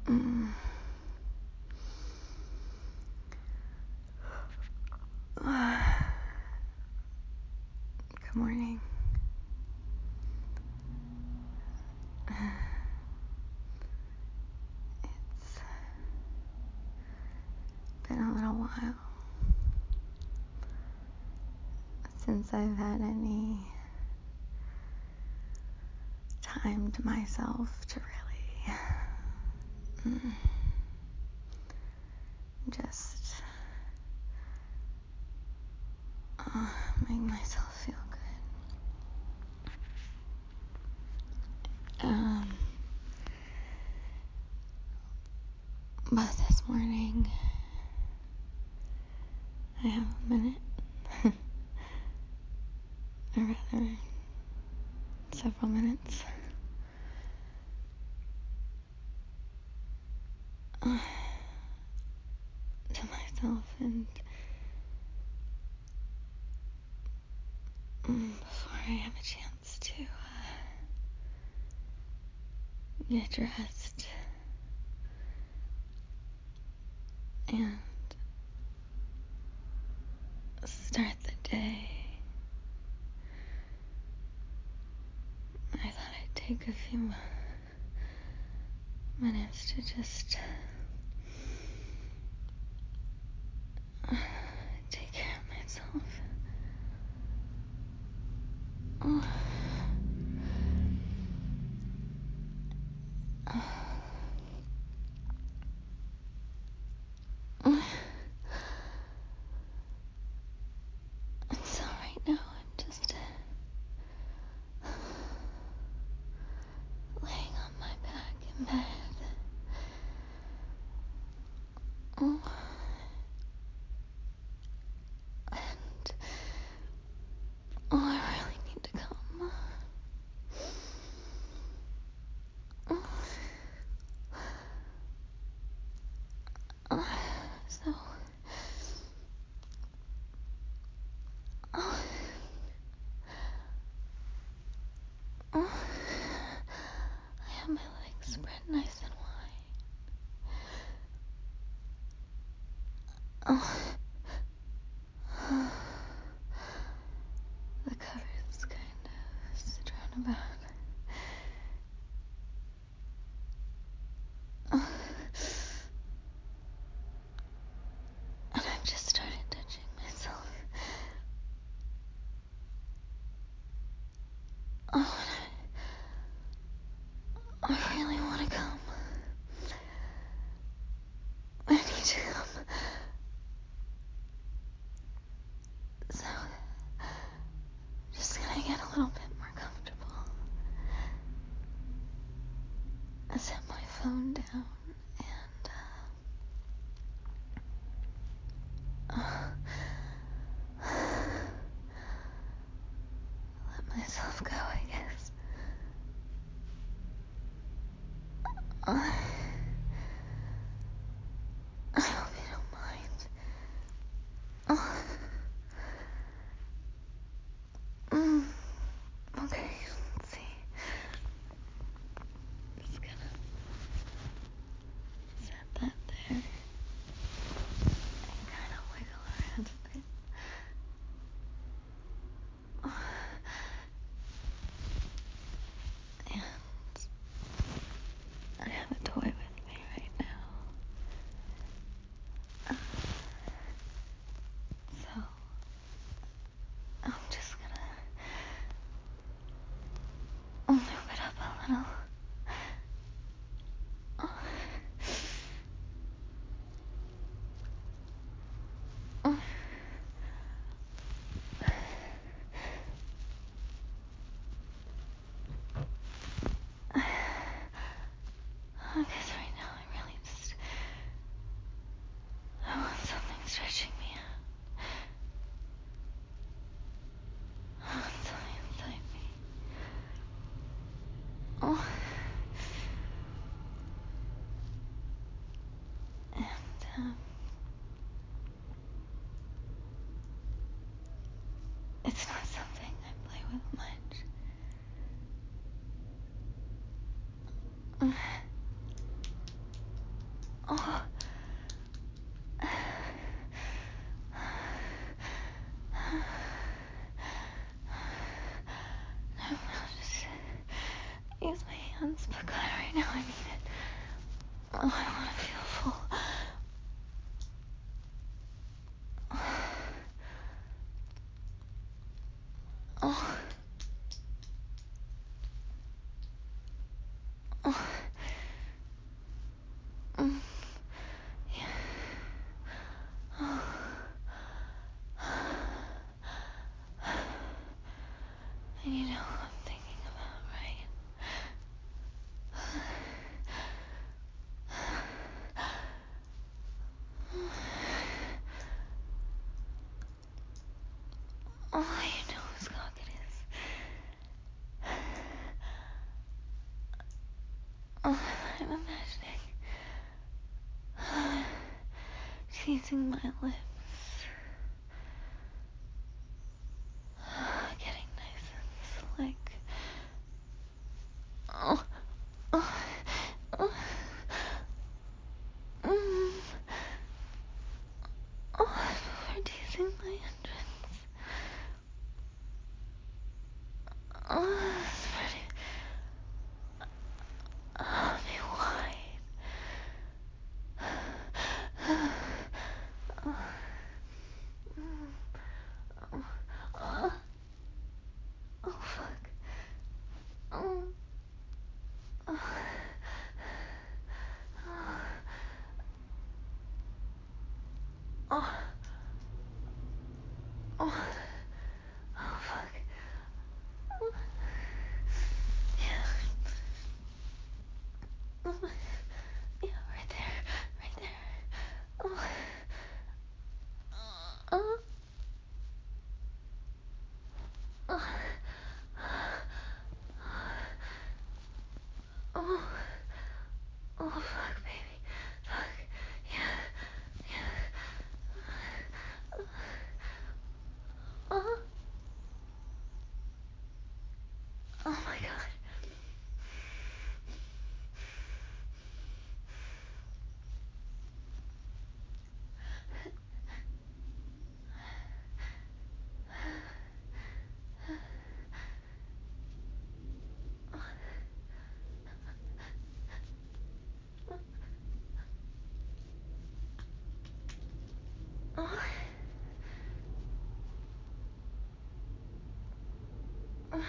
Mm. Good morning. It's been a little while since I've had any time to myself to really just make myself feel good. But this morning, I have a minute, or rather, several minutes, to myself, and before I have a chance to get dressed and start the day, I thought I'd take a few minutes to just take care of myself. And so right now I'm just laying on my back in bed. And I really need to come. So I have my legs spread nice and wide. The cover's kind of strewn about. And I've just started touching myself. I really want to come. I need to come. So, just gonna get a little bit more comfortable. I set my phone down and let myself go, I guess. I hope you don't mind. Okay, let's see. Just gonna set that there and kind of wiggle around a bit. And I have a toy with me right now. So I'm just gonna move it up a little. Because right now I want something stretching me out. I want something inside me. And, it's not something I play with much. now I need it. Oh, I want to feel full. Oh. Oh. Yeah. Oh. And you know who I'm thinking about, right? Oh, you know whose cock it is. Oh, I'm imagining teasing my lips, getting nice and slick. Oh, oh, oh, oh, before teasing my entrance. Oh, spreading me wide. Oh, oh, oh, fuck. Oh, oh, oh, oh, oh, fuck. Yeah. Yeah, right there. Right there. Oh. Oh. Oh. Oh. Oh, fuck, baby. Fuck. Yeah. Yeah. Oh. Oh my god. Oh. Oh.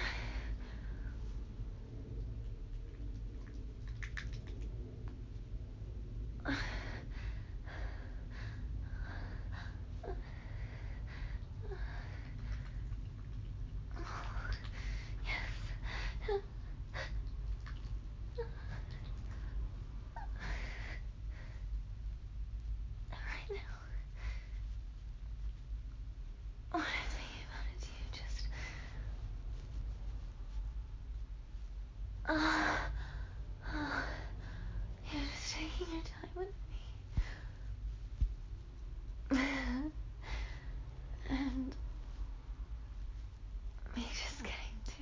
Yes. Right now. What I'm thinking about is you just. You're just taking your time with me. And me just getting to.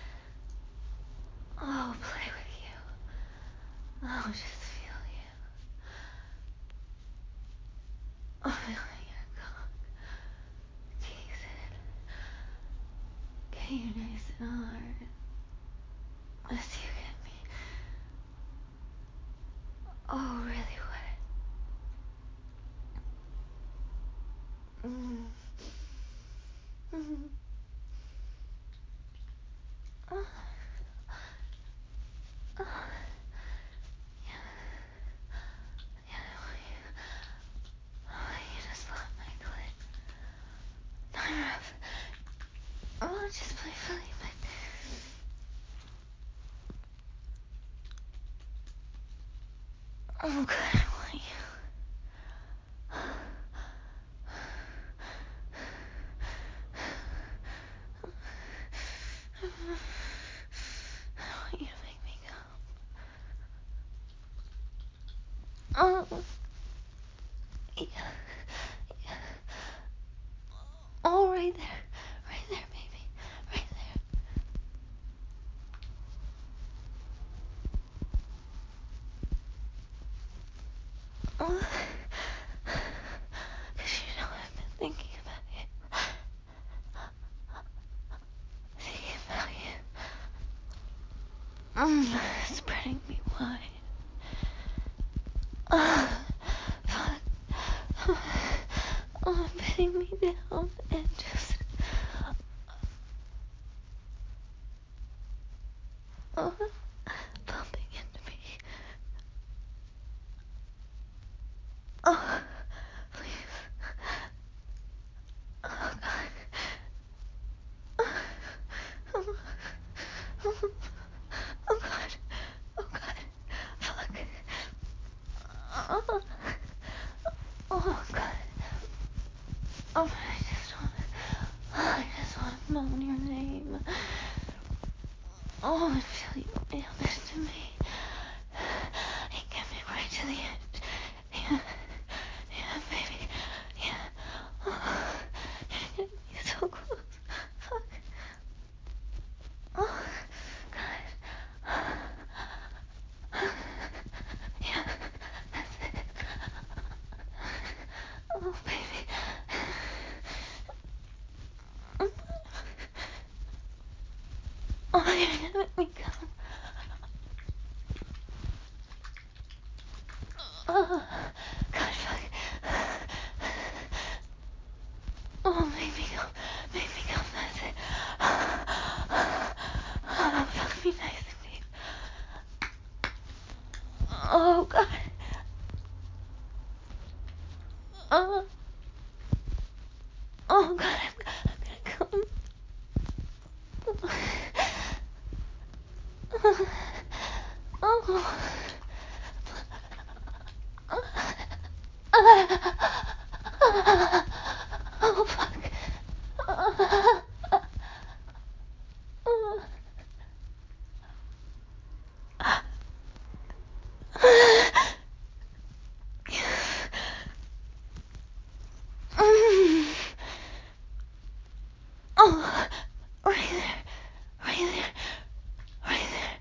Oh, play with you. Oh, just feel you. Oh, feeling your cock. Tease it. Get you nice and hard. As you get me. Oh, really wet. Mm. Mm. Oh. Oh. Yeah. Yeah, I want you to slap my clit. Not rough. Oh, just playfully, but. Oh, God, I want you. I want you to make me come. Oh. Yeah. Yeah. Oh, right there. Right there, baby. Right there. Oh. Because you know I've been thinking about you. Thinking about you. Spreading me wide. Oh, oh God. Oh, I just want to moan your name. Oh, until you feel this to me. You get me right to the edge. Yeah, yeah, baby. Yeah. Oh, you're so close. Fuck. Oh, God. Yeah, that's it. Oh, baby. Oh, you're gonna make me come. Oh, God, fuck. Oh, make me come. Make me come, that's it. Oh, fuck me nice and deep. Oh, God. Oh, oh, God, I'm gonna come. Oh. Oh, fuck. Oh, right there, right there, right there.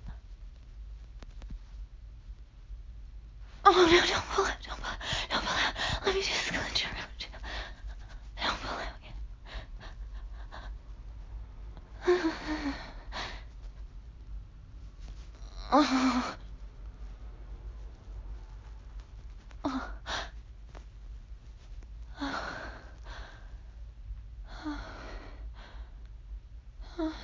Oh, no, don't pull out, don't pull out, don't pull out. Let me just clench around you. Don't pull out yet. Oh, oh, oh.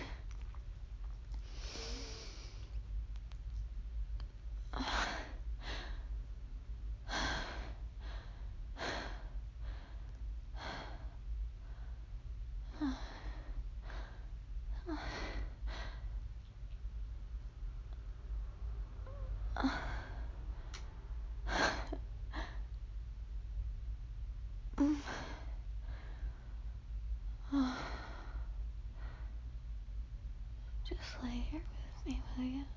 Just lay here with me, will you?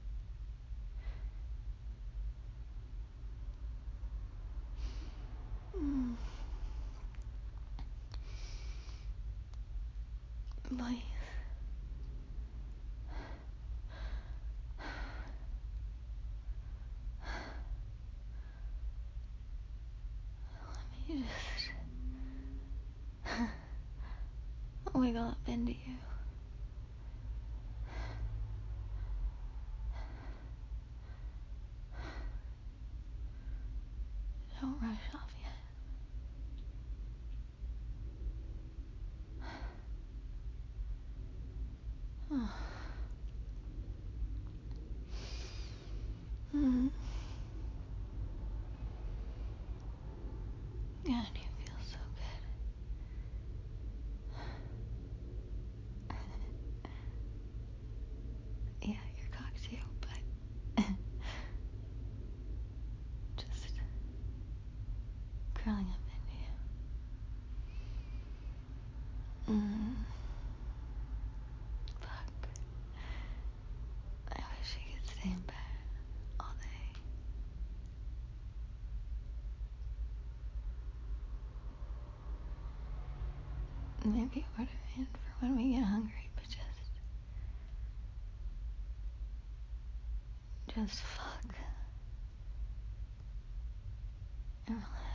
Please. Let me just wiggle up into you. Don't rush off yet. Oh. God, you feel so good. Yeah, your cock too, but just curling up into you. Fuck. I wish I could stay in bed all day. Maybe order in for when we get hungry, but just fuck and relax.